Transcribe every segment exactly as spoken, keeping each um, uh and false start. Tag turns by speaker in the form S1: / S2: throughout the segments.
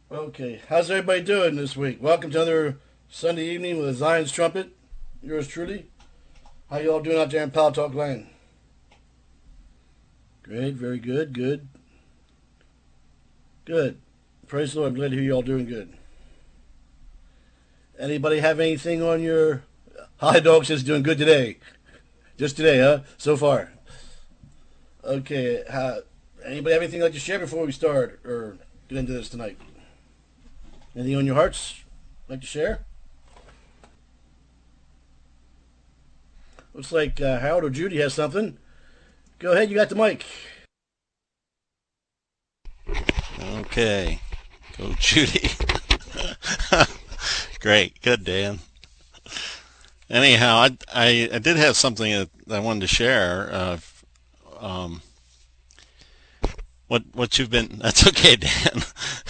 S1: Okay, how's everybody doing this week? Welcome to another Sunday evening with Zion's Trumpet. Yours truly. How you all doing out there in Pal Talk Land? Great, very good, good, good. Praise the Lord. I'm glad to hear you all doing good. Anybody have anything on your... Hi, dog says doing good today. Just today, huh? So far. Okay, how... anybody have anything like to share before we start or get into this tonight? Anything on your hearts like to share? Looks like uh, Harold or Judy has something. Go ahead, you got the mic.
S2: Okay. Go, Judy. Great. Good, Dan. Anyhow, I, I, I did have something that I wanted to share. Uh, um, what what you've been... That's okay, Dan.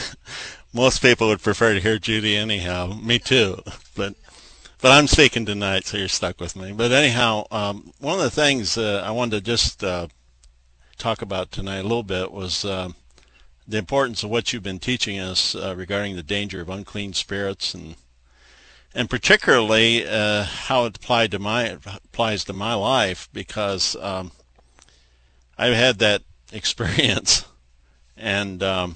S2: Most people would prefer to hear Judy anyhow. Me too. But but I'm speaking tonight, so you're stuck with me. But anyhow, um, one of the things uh, I wanted to just uh, talk about tonight a little bit was uh, the importance of what you've been teaching us uh, regarding the danger of unclean spirits, and and particularly uh, how it applied to my applies to my life, because um, I've had that experience, and um,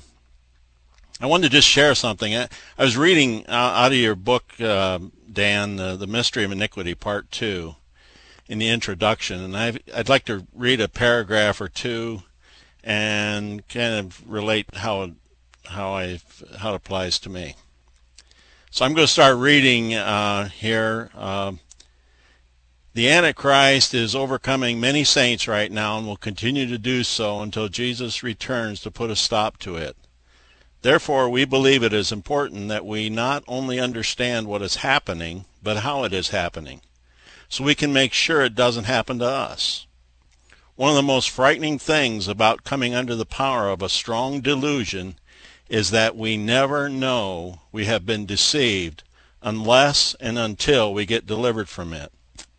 S2: I wanted to just share something. I, I was reading uh, out of your book, uh, Dan, uh, The Mystery of Iniquity, Part two, in the introduction, and I've, I'd like to read a paragraph or two and kind of relate how how I how it applies to me. So I'm going to start reading uh, here. Uh, the Antichrist is overcoming many saints right now and will continue to do so until Jesus returns to put a stop to it. Therefore, we believe it is important that we not only understand what is happening, but how it is happening, so we can make sure it doesn't happen to us. One of the most frightening things about coming under the power of a strong delusion is that we never know we have been deceived unless and until we get delivered from it.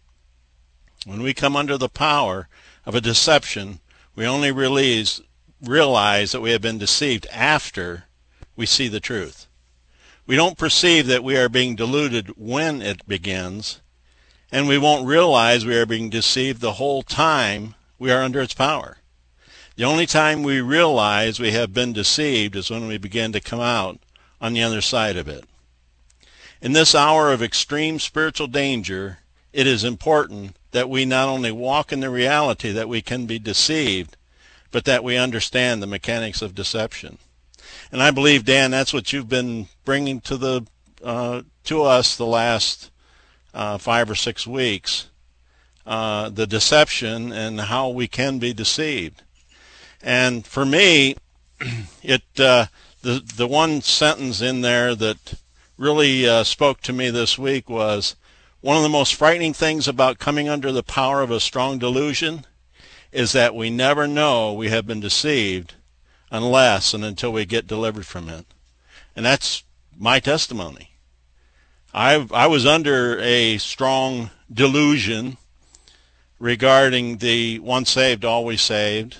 S2: When we come under the power of a deception, we only realize, realize that we have been deceived after we see the truth. We don't perceive that we are being deluded when it begins, and we won't realize we are being deceived the whole time we are under its power. The only time we realize we have been deceived is when we begin to come out on the other side of it. In this hour of extreme spiritual danger, it is important that we not only walk in the reality that we can be deceived, but that we understand the mechanics of deception. And I believe, Dan, that's what you've been bringing to the uh, to us the last uh, five or six weeks, uh, the deception and how we can be deceived. And for me, it uh, the the one sentence in there that really uh, spoke to me this week was, one of the most frightening things about coming under the power of a strong delusion is that we never know we have been deceived unless and until we get delivered from it. And that's my testimony. I I was under a strong delusion regarding the once saved, always saved,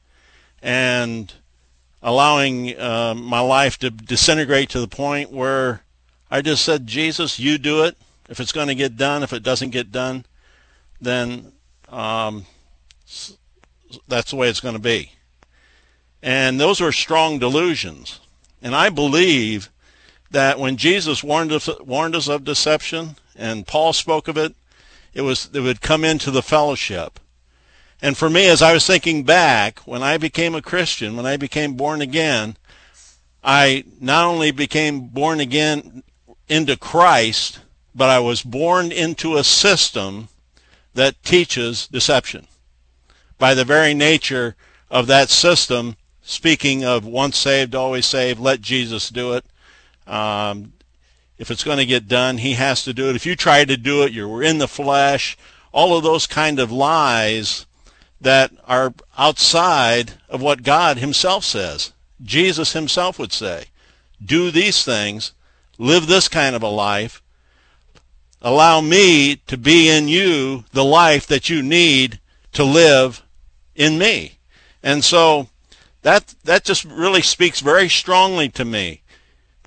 S2: and allowing uh, my life to disintegrate to the point where I just said, Jesus, you do it. If it's going to get done, if it doesn't get done, then um, that's the way it's going to be. And those were strong delusions. And I believe that when Jesus warned us, warned us of deception, and Paul spoke of it, it was it would come into the fellowship. And for me, as I was thinking back, when I became a Christian, when I became born again, I not only became born again into Christ, but I was born into a system that teaches deception. By the very nature of that system, speaking of once saved, always saved, let Jesus do it. Um, if it's going to get done, he has to do it. If you try to do it, you're in the flesh. All of those kind of lies that are outside of what God himself says. Jesus himself would say, do these things, live this kind of a life, allow me to be in you the life that you need to live in me. And so that that just really speaks very strongly to me.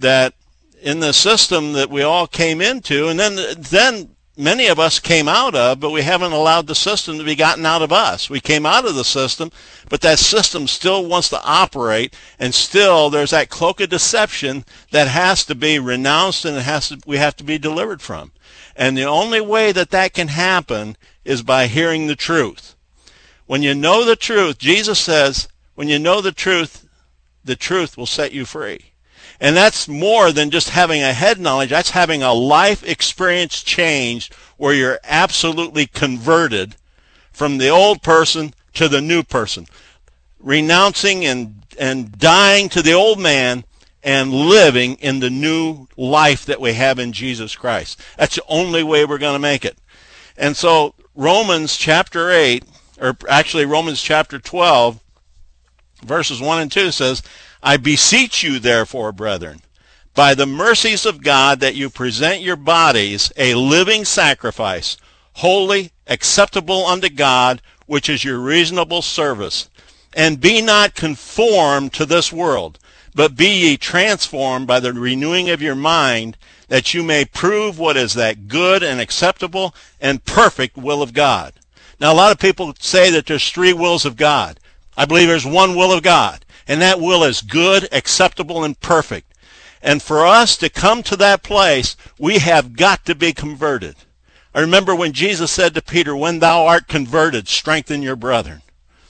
S2: that in the system that we all came into, and then then many of us came out of, but we haven't allowed the system to be gotten out of us. We came out of the system, but that system still wants to operate, and still there's that cloak of deception that has to be renounced, and it has to, we have to be delivered from. And the only way that that can happen is by hearing the truth. When you know the truth, Jesus says, when you know the truth, the truth will set you free. And that's more than just having a head knowledge. That's having a life experience change where you're absolutely converted from the old person to the new person, renouncing and, and dying to the old man and living in the new life that we have in Jesus Christ. That's the only way we're going to make it. And so Romans chapter eight, or actually Romans chapter twelve, verses one and two says, I beseech you, therefore, brethren, by the mercies of God, that you present your bodies a living sacrifice, holy, acceptable unto God, which is your reasonable service. And be not conformed to this world, but be ye transformed by the renewing of your mind, that you may prove what is that good and acceptable and perfect will of God. Now, a lot of people say that there's three wills of God. I believe there's one will of God. And that will is good, acceptable, and perfect. And for us to come to that place, we have got to be converted. I remember when Jesus said to Peter, when thou art converted, strengthen your brethren.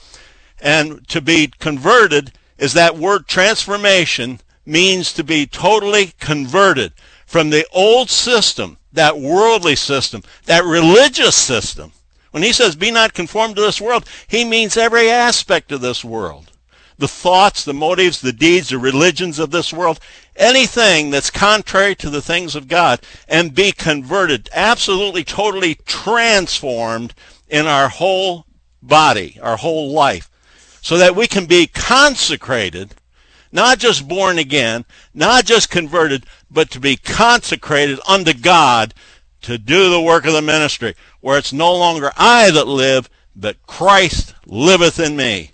S2: And to be converted is that word transformation, means to be totally converted from the old system, that worldly system, that religious system. When he says be not conformed to this world, he means every aspect of this world. The thoughts, the motives, the deeds, the religions of this world, anything that's contrary to the things of God, and be converted, absolutely, totally transformed in our whole body, our whole life, so that we can be consecrated, not just born again, not just converted, but to be consecrated unto God to do the work of the ministry, where it's no longer I that live, but Christ liveth in me.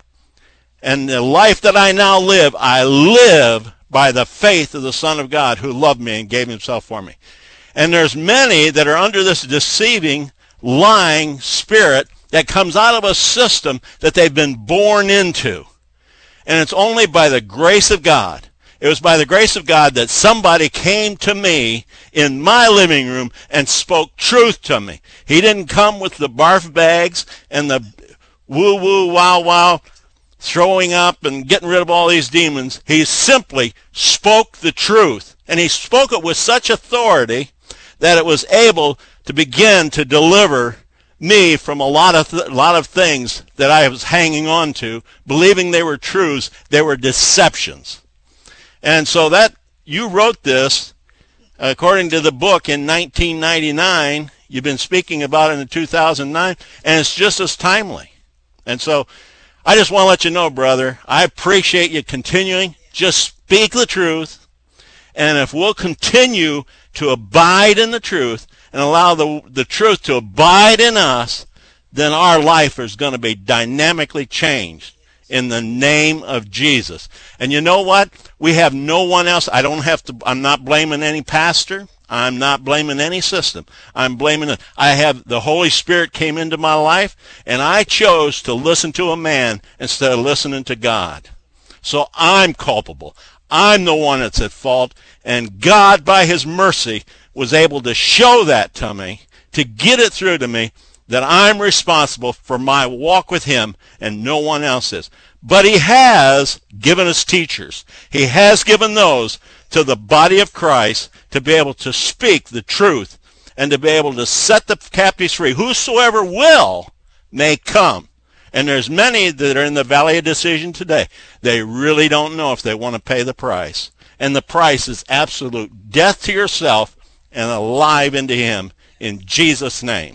S2: And the life that I now live, I live by the faith of the Son of God who loved me and gave himself for me. And there's many that are under this deceiving, lying spirit that comes out of a system that they've been born into. And it's only by the grace of God. It was by the grace of God that somebody came to me in my living room and spoke truth to me. He didn't come with the barf bags and the woo-woo, wow-wow, throwing up and getting rid of all these demons. He simply spoke the truth. And he spoke it with such authority that it was able to begin to deliver me from a lot of th- lot of things that I was hanging on to, believing they were truths. They were deceptions. And so that you wrote this, according to the book, in nineteen ninety-nine. You've been speaking about it in two thousand nine, and it's just as timely. And so I just want to let you know, brother, I appreciate you continuing. Just speak the truth. And if we'll continue to abide in the truth and allow the, the truth to abide in us, then our life is going to be dynamically changed in the name of Jesus. And you know what? We have no one else. I don't have to, I'm not blaming any pastor. I'm not blaming any system. I'm blaming it. I have, the Holy Spirit came into my life, and I chose to listen to a man instead of listening to God. So I'm culpable. I'm the one that's at fault, and God, by his mercy, was able to show that to me, to get it through to me, that I'm responsible for my walk with him, and no one else is. But he has given us teachers. He has given those to the body of Christ to be able to speak the truth and to be able to set the captives free. Whosoever will may come. And there's many that are in the valley of decision today. They really don't know if they want to pay the price. And the price is absolute death to yourself and alive into him in Jesus' name.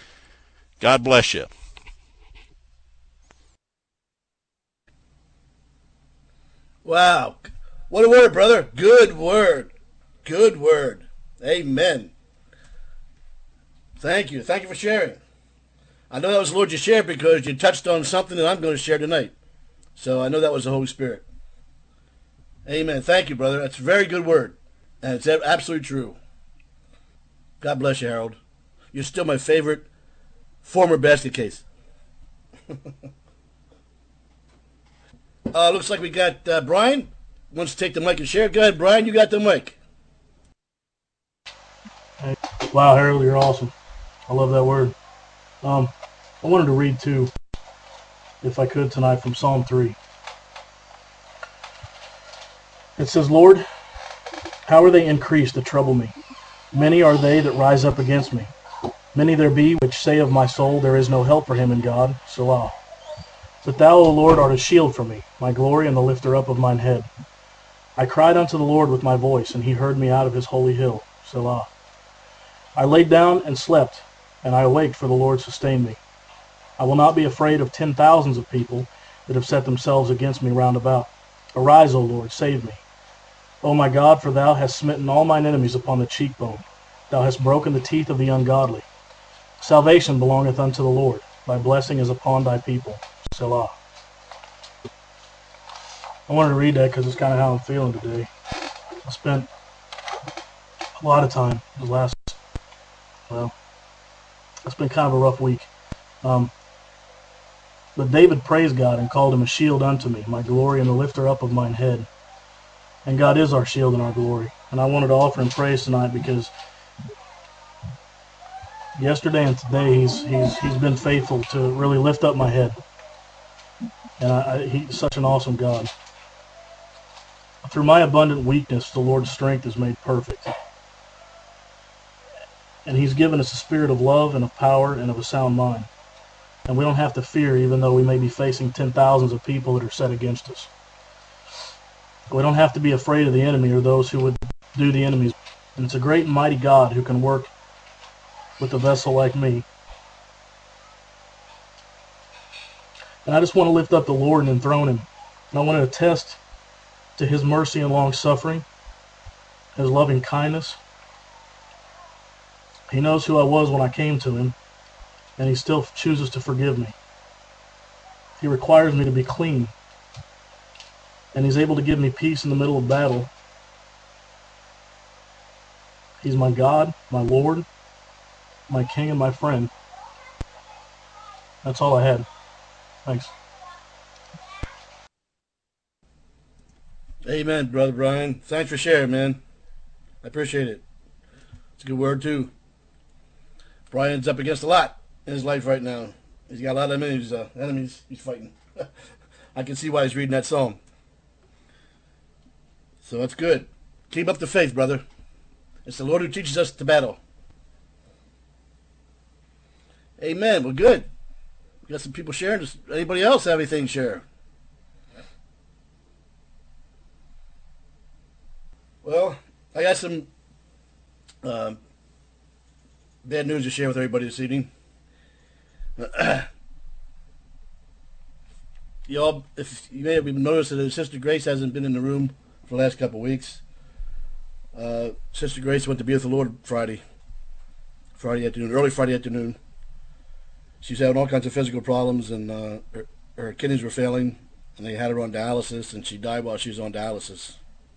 S2: God bless you.
S1: Wow. What a word, brother. Good word. Good word. Amen. Thank you. Thank you for sharing. I know that was the Lord you shared because you touched on something that I'm going to share tonight. So I know that was the Holy Spirit. Amen. Thank you, brother. That's a very good word. And it's absolutely true. God bless you, Harold. You're still my favorite former basket case. uh, looks like we got uh, Brian wants to take the mic and share. Go ahead, Brian. You got the mic.
S3: Hey, wow, Harold, you're awesome. I love that word. Um, I wanted to read too, if I could tonight, from Psalm three. It says, Lord, how are they increased that trouble me? Many are they that rise up against me. Many there be which say of my soul, there is no help for him in God. Selah. But thou, O Lord, art a shield for me, my glory and the lifter up of mine head. I cried unto the Lord with my voice, and he heard me out of his holy hill. Selah. I laid down and slept, and I awaked, for the Lord sustained me. I will not be afraid of ten thousands of people that have set themselves against me round about. Arise, O Lord, save me. O my God, for thou hast smitten all mine enemies upon the cheekbone. Thou hast broken the teeth of the ungodly. Salvation belongeth unto the Lord. Thy blessing is upon thy people. Selah. I wanted to read that because it's kind of how I'm feeling today. I spent a lot of time the last, well, it's been kind of a rough week. Um, but David praised God and called him a shield unto me, my glory and the lifter up of mine head. And God is our shield and our glory. And I wanted to offer him praise tonight because yesterday and today he's he's he's been faithful to really lift up my head. And I, I, he's such an awesome God. Through my abundant weakness, the Lord's strength is made perfect. And he's given us a spirit of love and of power and of a sound mind. And we don't have to fear, even though we may be facing ten thousands of people that are set against us. We don't have to be afraid of the enemy or those who would do the enemy's. And it's a great and mighty God who can work with a vessel like me. And I just want to lift up the Lord and enthrone him. And I want to attest to his mercy and long-suffering, his loving kindness. He knows who I was when I came to him, and he still chooses to forgive me. He requires me to be clean, and he's able to give me peace in the middle of battle. He's my God, my Lord, my King, and my friend. That's all I had. Thanks.
S1: Amen, Brother Brian. Thanks for sharing, man. I appreciate it. It's a good word, too. Brian's up against a lot in his life right now. He's got a lot of enemies, uh, enemies he's fighting. I can see why he's reading that psalm. So that's good. Keep up the faith, brother. It's the Lord who teaches us to battle. Amen. Well, good. We got some people sharing. Does anybody else have anything to share? Well, I got some um, bad news to share with everybody this evening. Y'all, if you may have noticed that Sister Grace hasn't been in the room for the last couple of weeks. Uh, Sister Grace went to be with the Lord Friday, Friday afternoon, early Friday afternoon. She's having all kinds of physical problems, and uh, her, her kidneys were failing, and they had her on dialysis, and she died while she was on dialysis.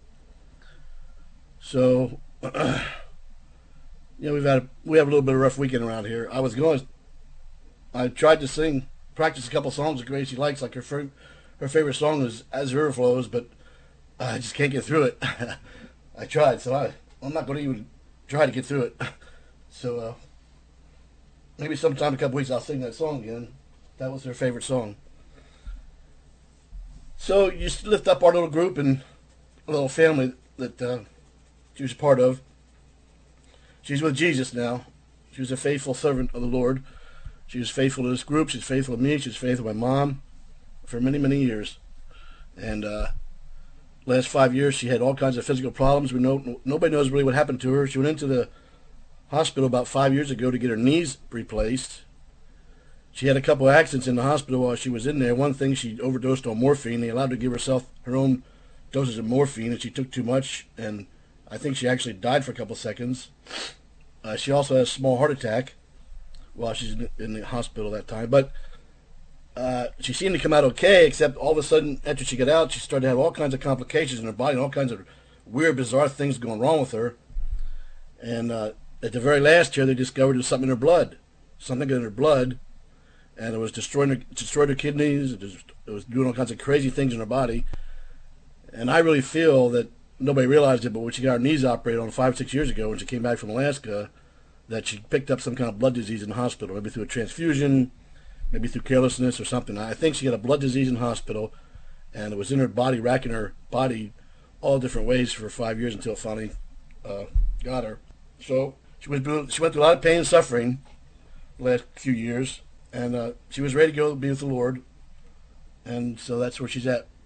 S1: So, you know, we've had a, we have a little bit of a rough weekend around here. I was going, I tried to sing, practice a couple songs that Gracie likes, like her fir- her favorite song is "As the River Flows," but I just can't get through it. I tried, so I I'm not going to even try to get through it. So uh, maybe sometime in a couple weeks I'll sing that song again. That was her favorite song. So you just lift up our little group and a little family that. Uh, She was a part of. She's with Jesus now. She was a faithful servant of the Lord. She was faithful to this group. She's faithful to me. She's faithful to my mom for many, many years. And uh, last five years, she had all kinds of physical problems. We know nobody knows really what happened to her. She went into the hospital about five years ago to get her knees replaced. She had a couple of accidents in the hospital while she was in there. One thing, she overdosed on morphine. They allowed her to give herself her own doses of morphine, and she took too much, and I think she actually died for a couple seconds. Uh, she also had a small heart attack while she's in the hospital that time. But uh, she seemed to come out okay, except all of a sudden, after she got out, she started to have all kinds of complications in her body and all kinds of weird, bizarre things going wrong with her. And uh, at the very last year, they discovered there was something in her blood, something in her blood, and it was destroying her, destroyed her kidneys. It was, it was doing all kinds of crazy things in her body. And I really feel that nobody realized it, but when she got her knees operated on five, six years ago, when she came back from Alaska, that she picked up some kind of blood disease in the hospital, maybe through a transfusion, maybe through carelessness or something. I think she had a blood disease in the hospital, and it was in her body, racking her body all different ways for five years until it finally uh, got her. So she was she went through a lot of pain and suffering the last few years, and uh, she was ready to go be with the Lord, and so that's where she's at.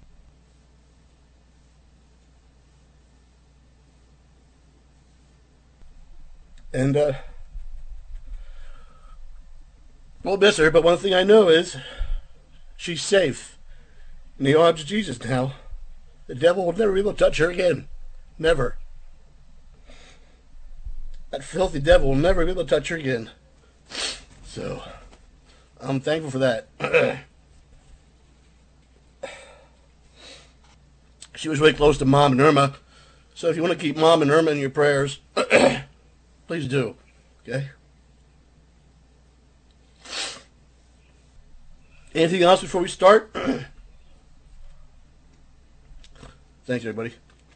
S1: And uh, we'll miss her, but one thing I know is she's safe in the arms of Jesus now. The devil will never be able to touch her again. Never. That filthy devil will never be able to touch her again. So, I'm thankful for that. She was really close to Mom and Irma. So if you want to keep Mom and Irma in your prayers, please do. Okay? Anything else before we start? Thanks, everybody.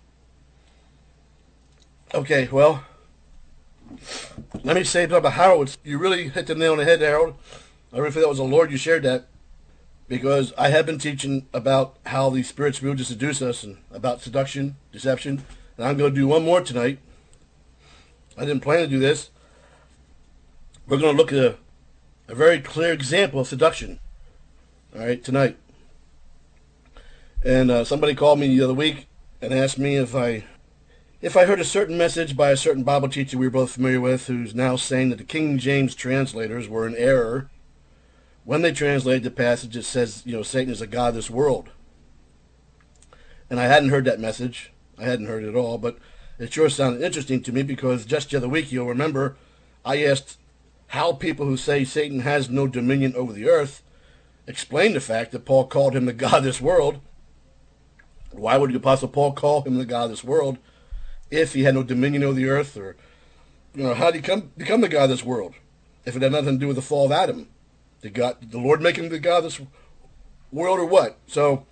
S1: Okay, well, let me say something about Harold. You really hit the nail on the head, Harold. I really feel that was the Lord you shared that, because I have been teaching about how the spirits will to seduce us and about seduction, deception, and I'm going to do one more tonight. I didn't plan to do this. We're going to look at a, a very clear example of seduction, all right, tonight. And uh, somebody called me the other week and asked me if I if I heard a certain message by a certain Bible teacher we were both familiar with, who's now saying that the King James translators were in error when they translated the passage that says, you know, Satan is a god of this world. And I hadn't heard that message. I hadn't heard it at all, but it sure sounded interesting to me, because just the other week, you'll remember, I asked how people who say Satan has no dominion over the earth explain the fact that Paul called him the god of this world. Why would the Apostle Paul call him the god of this world if he had no dominion over the earth? Or, you know, how did he come, become the god of this world if it had nothing to do with the fall of Adam? Did, God, did the Lord make him the god of this world or what? So,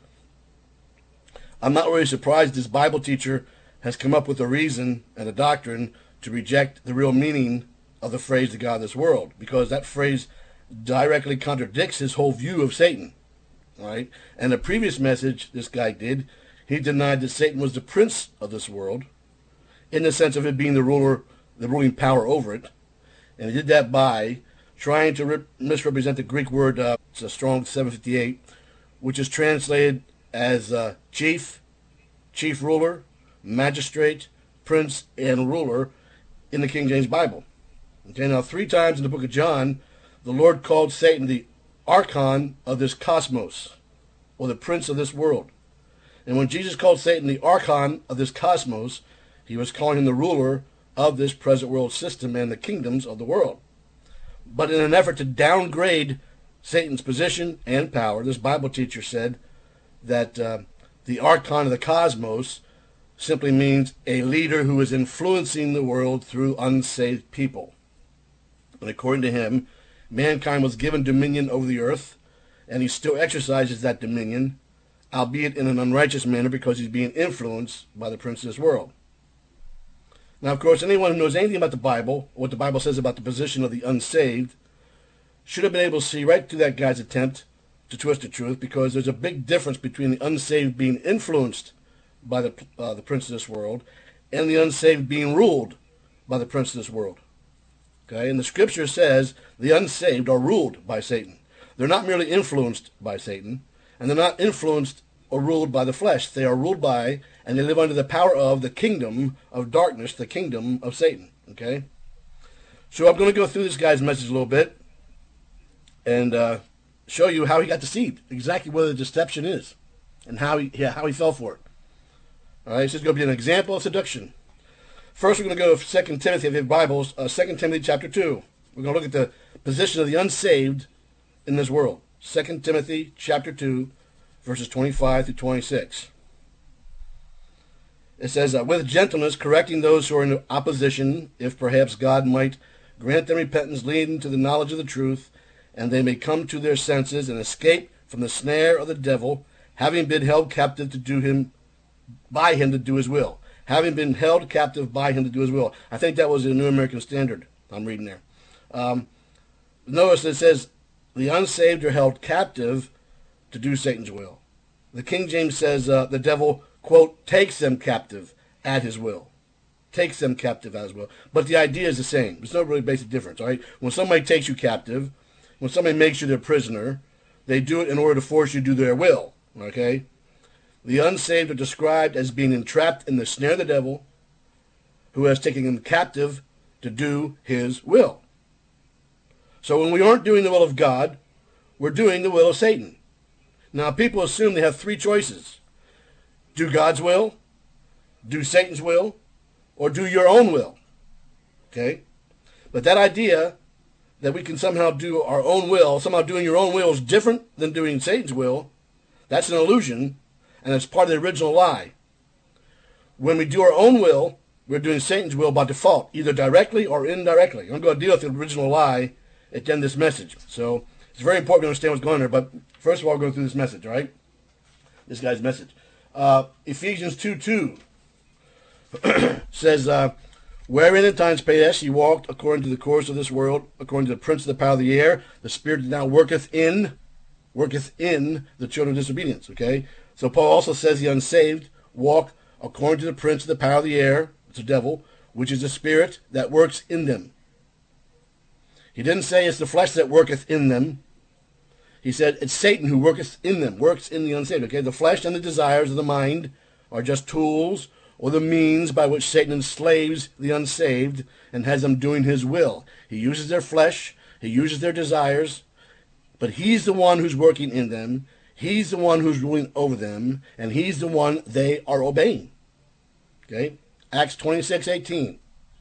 S1: I'm not really surprised this Bible teacher has come up with a reason and a doctrine to reject the real meaning of the phrase the god of this world, because that phrase directly contradicts his whole view of Satan. All right? And the previous message this guy did, he denied that Satan was the prince of this world, in the sense of it being the ruler, the ruling power over it. And he did that by trying to re- misrepresent the Greek word, uh, it's a Strong seven fifty-eight, which is translated as uh, chief, chief ruler, magistrate, prince, and ruler in the King James Bible. Okay, now three times in the book of John, the Lord called Satan the archon of this cosmos, or the prince of this world. And when Jesus called Satan the archon of this cosmos, he was calling him the ruler of this present world system and the kingdoms of the world. But in an effort to downgrade Satan's position and power, this Bible teacher said that uh, the archon of the cosmos simply means a leader who is influencing the world through unsaved people. And according to him, mankind was given dominion over the earth, and he still exercises that dominion, albeit in an unrighteous manner, because he's being influenced by the prince of this world. Now, of course, anyone who knows anything about the Bible, what the Bible says about the position of the unsaved, should have been able to see right through that guy's attempt to twist the truth, because there's a big difference between the unsaved being influenced by the uh, the prince of this world and the unsaved being ruled by the prince of this world. Okay, and the scripture says the unsaved are ruled by Satan. They're not merely influenced by Satan, and they're not influenced or ruled by the flesh. They are ruled by, and they live under the power of, the kingdom of darkness, the kingdom of Satan. Okay? So I'm going to go through this guy's message a little bit and uh, show you how he got deceived, exactly what the deception is, and how he, yeah, how he fell for it. All right, so it's going to be an example of seduction. First, we're going to go to Second Timothy, if you have Bibles, uh, Second Timothy chapter two. We're going to look at the position of the unsaved in this world. Second Timothy chapter two, verses twenty-five through twenty-six. It says, uh, with gentleness, correcting those who are in opposition, if perhaps God might grant them repentance leading to the knowledge of the truth, and they may come to their senses and escape from the snare of the devil, having been held captive to do him, by him to do his will. Having been held captive by him to do his will. I think that was the New American Standard I'm reading there. Um, notice it says, the unsaved are held captive to do Satan's will. The King James says uh, the devil, quote, takes them captive at his will. Takes them captive at his will. But the idea is the same. There's no really basic difference, all right? When somebody takes you captive, when somebody makes you their prisoner, they do it in order to force you to do their will, okay? The unsaved are described as being entrapped in the snare of the devil, who has taken them captive to do his will. So when we aren't doing the will of God, we're doing the will of Satan. Now, people assume they have three choices. Do God's will, do Satan's will, or do your own will. Okay? But that idea that we can somehow do our own will, somehow doing your own will is different than doing Satan's will, that's an illusion, and it's part of the original lie. When we do our own will, we're doing Satan's will by default, either directly or indirectly. I'm going to deal with the original lie at the end of this message. So it's very important to understand what's going on there, but first of all, we'll go through this message, all right? This guy's message. Uh, Ephesians two two says, uh, wherein in times past ye walked according to the course of this world, according to the prince of the power of the air, the spirit that now worketh in, worketh in the children of disobedience, okay? So Paul also says the unsaved walk according to the prince of the power of the air, it's the devil, which is the spirit that works in them. He didn't say it's the flesh that worketh in them. He said it's Satan who worketh in them, works in the unsaved. Okay, the flesh and the desires of the mind are just tools or the means by which Satan enslaves the unsaved and has them doing his will. He uses their flesh, he uses their desires, but he's the one who's working in them. He's the one who's ruling over them, and he's the one they are obeying. Okay, Acts twenty-six eighteen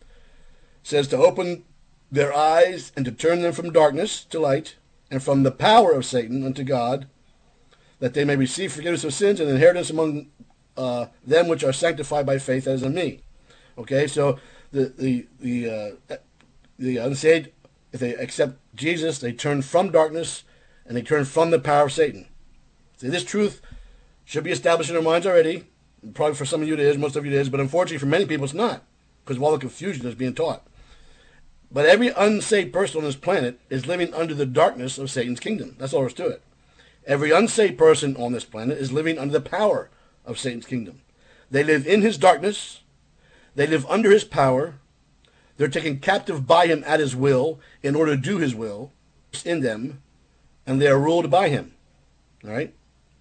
S1: says to open their eyes and to turn them from darkness to light, and from the power of Satan unto God, that they may receive forgiveness of sins and inheritance among uh, them which are sanctified by faith as in me. Okay, so the the the uh, the unsaved, if they accept Jesus, they turn from darkness and they turn from the power of Satan. See, this truth should be established in our minds already. Probably for some of you it is, most of you it is, but unfortunately for many people it's not, because of all the confusion that's being taught. But every unsaved person on this planet is living under the darkness of Satan's kingdom. That's all there is to it. Every unsaved person on this planet is living under the power of Satan's kingdom. They live in his darkness. They live under his power. They're taken captive by him at his will in order to do his will in them, and they are ruled by him. All right?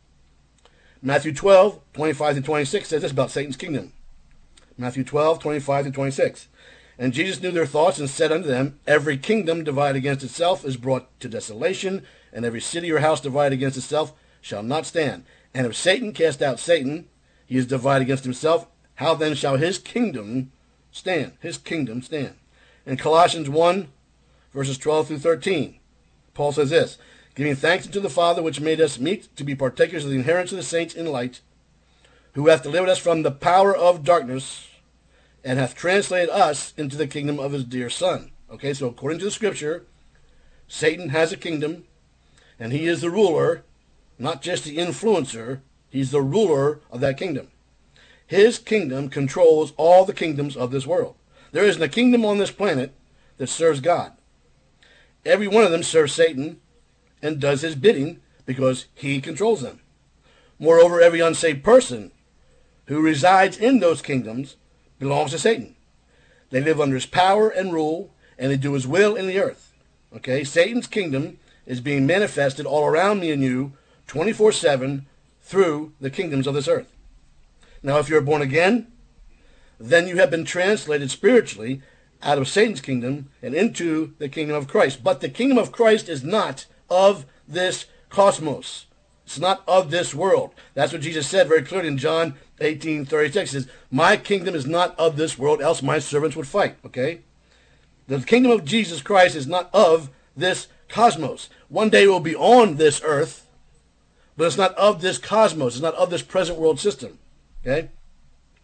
S1: Matthew twelve, twenty-five to twenty-six says this about Satan's kingdom. Matthew twelve, twenty-five to twenty-six. And Jesus knew their thoughts and said unto them, every kingdom divided against itself is brought to desolation, and every city or house divided against itself shall not stand. And if Satan cast out Satan, he is divided against himself. How then shall his kingdom stand? His kingdom stand. In Colossians one, verses twelve through thirteen, Paul says this, giving thanks unto the Father which made us meet to be partakers of the inheritance of the saints in light, who hath delivered us from the power of darkness, and hath translated us into the kingdom of his dear Son. Okay, so according to the Scripture, Satan has a kingdom, and he is the ruler, not just the influencer. He's the ruler of that kingdom. His kingdom controls all the kingdoms of this world. There isn't a kingdom on this planet that serves God. Every one of them serves Satan and does his bidding because he controls them. Moreover, every unsaved person who resides in those kingdoms belongs to Satan. They live under his power and rule, and they do his will in the earth. Okay, Satan's kingdom is being manifested all around me and you twenty-four seven through the kingdoms of this earth. Now, if you're born again, then you have been translated spiritually out of Satan's kingdom and into the kingdom of Christ. But the kingdom of Christ is not of this cosmos. It's not of this world. That's what Jesus said very clearly in John eighteen thirty-six. He says, my kingdom is not of this world, else my servants would fight. Okay? The kingdom of Jesus Christ is not of this cosmos. One day it will be on this earth, but it's not of this cosmos. It's not of this present world system. Okay?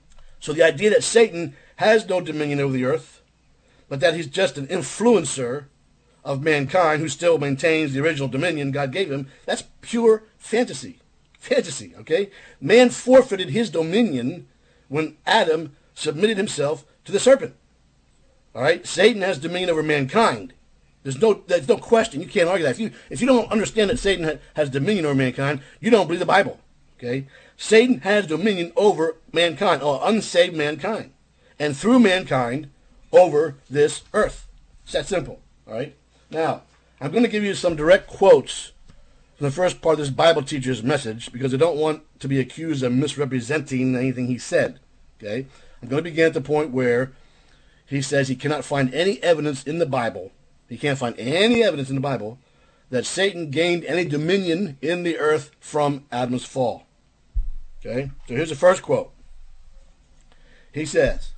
S1: So the idea that Satan has no dominion over the earth, but that he's just an influencer of mankind who still maintains the original dominion God gave him, that's pure fantasy. Fantasy, okay? Man forfeited his dominion when Adam submitted himself to the serpent. All right? Satan has dominion over mankind. There's no, there's no question. You can't argue that. If you, if you don't understand that Satan ha- has dominion over mankind, you don't believe the Bible. Okay? Satan has dominion over mankind, or unsaved mankind, and through mankind over this earth. It's that simple. All right? Now, I'm going to give you some direct quotes from the first part of this Bible teacher's message, because I don't want to be accused of misrepresenting anything he said. Okay? I'm going to begin at the point where he says he cannot find any evidence in the Bible. He can't find any evidence in the Bible that Satan gained any dominion in the earth from Adam's fall. Okay? So here's the first quote. He says,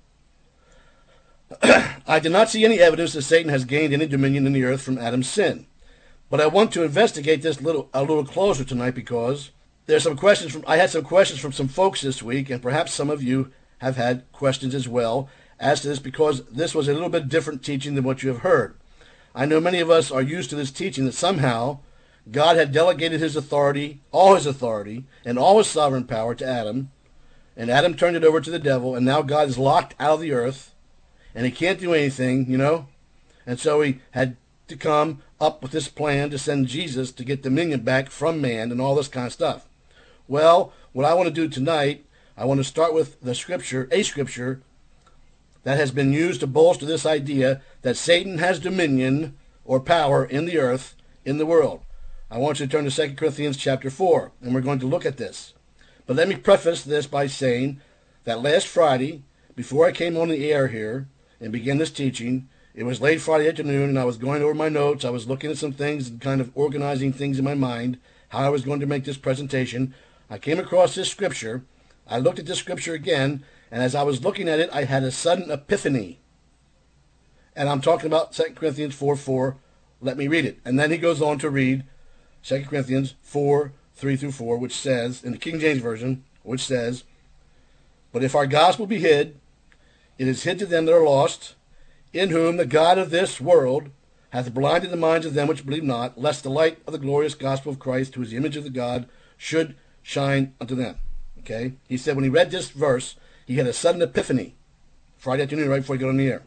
S1: I do not see any evidence that Satan has gained any dominion in the earth from Adam's sin. But I want to investigate this little a little closer tonight, because there's some questions from I had some questions from some folks this week, and perhaps some of you have had questions as well as to this, because this was a little bit different teaching than what you have heard. I know many of us are used to this teaching that somehow God had delegated his authority, all his authority, and all his sovereign power to Adam, and Adam turned it over to the devil, and now God is locked out of the earth, and he can't do anything, you know? And so he had to come up with this plan to send Jesus to get dominion back from man and all this kind of stuff. Well, what I want to do tonight, I want to start with the scripture, a scripture that has been used to bolster this idea that Satan has dominion or power in the earth, in the world. I want you to turn to Second Corinthians chapter four, and we're going to look at this. But let me preface this by saying that last Friday, before I came on the air here and began this teaching, it was late Friday afternoon, and I was going over my notes. I was looking at some things and kind of organizing things in my mind, how I was going to make this presentation. I came across this scripture. I looked at this scripture again, and as I was looking at it, I had a sudden epiphany. And I'm talking about Second Corinthians four four. Let me read it. And then he goes on to read Second Corinthians four, three through four, which says, in the King James Version, which says, But if our gospel be hid, it is hid to them that are lost, in whom the God of this world hath blinded the minds of them which believe not, lest the light of the glorious gospel of Christ, who is the image of the God, should shine unto them. Okay? He said when he read this verse, he had a sudden epiphany Friday afternoon right before he got on the air.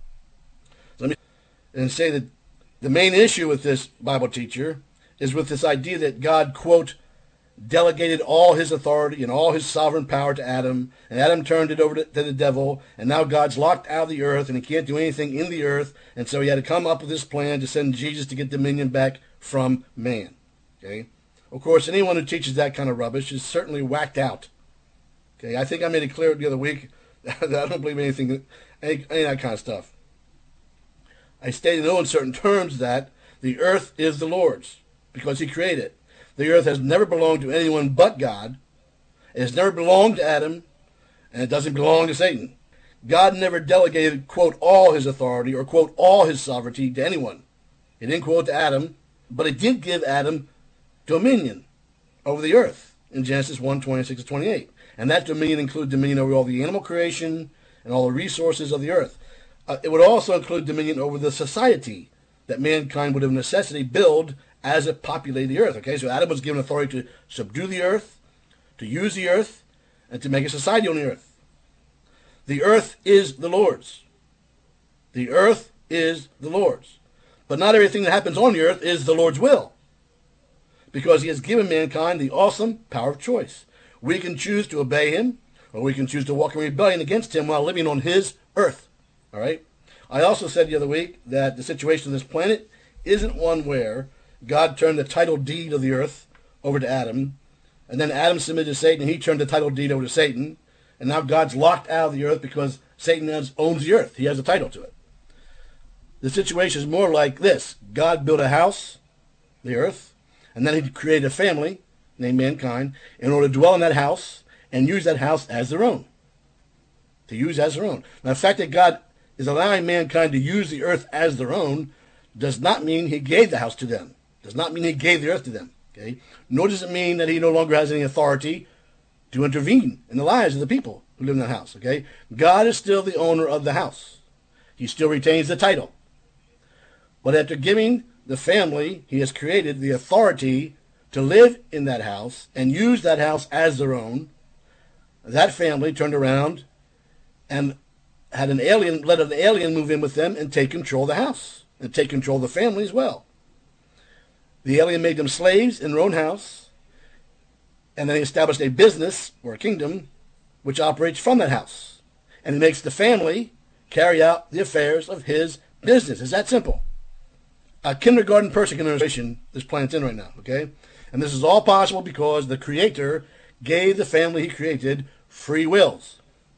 S1: So let me and say that the main issue with this Bible teacher is with this idea that God, quote, delegated all his authority and all his sovereign power to Adam, and Adam turned it over to, to the devil, and now God's locked out of the earth, and he can't do anything in the earth, and so he had to come up with this plan to send Jesus to get dominion back from man. Okay? Of course, anyone who teaches that kind of rubbish is certainly whacked out. Okay, I think I made it clear the other week that I don't believe anything, any, any of that kind of stuff. I stated in no uncertain terms that the earth is the Lord's, because he created it. The earth has never belonged to anyone but God. It has never belonged to Adam, and it doesn't belong to Satan. God never delegated, quote, all his authority or, quote, all his sovereignty to anyone. He didn't quote to Adam, but he did give Adam dominion over the earth in Genesis one, twenty-six to twenty-eight. And that dominion included dominion over all the animal creation and all the resources of the earth. Uh, it would also include dominion over the society that mankind would of necessity build as it populated the earth. Okay, so Adam was given authority to subdue the earth, to use the earth, and to make a society on the earth. The earth is the Lord's. The earth is the Lord's. But not everything that happens on the earth is the Lord's will, because he has given mankind the awesome power of choice. We can choose to obey him, or we can choose to walk in rebellion against him while living on his earth. All right? I also said the other week that the situation on this planet isn't one where God turned the title deed of the earth over to Adam, and then Adam submitted to Satan, and he turned the title deed over to Satan, and now God's locked out of the earth because Satan has, owns the earth. He has a title to it. The situation is more like this. God built a house, the earth, and then he created a family named mankind in order to dwell in that house and use that house as their own. To use as their own. Now, the fact that God is allowing mankind to use the earth as their own does not mean he gave the house to them. Does not mean he gave the earth to them. Okay? Nor does it mean that he no longer has any authority to intervene in the lives of the people. who live in that house, okay? God is still the owner of the house. He still retains the title. But after giving the family he has created the authority to live in that house and use that house as their own, that family turned around and had an alien, let an alien move in with them and take control of the house and take control of the family as well. The alien made them slaves in their own house, and then he established a business or a kingdom which operates from that house. And he makes the family carry out the affairs of his business. It's that simple. A kindergarten person can understand this planet's in right now, okay? And this is all possible because the Creator gave the family he created free wills.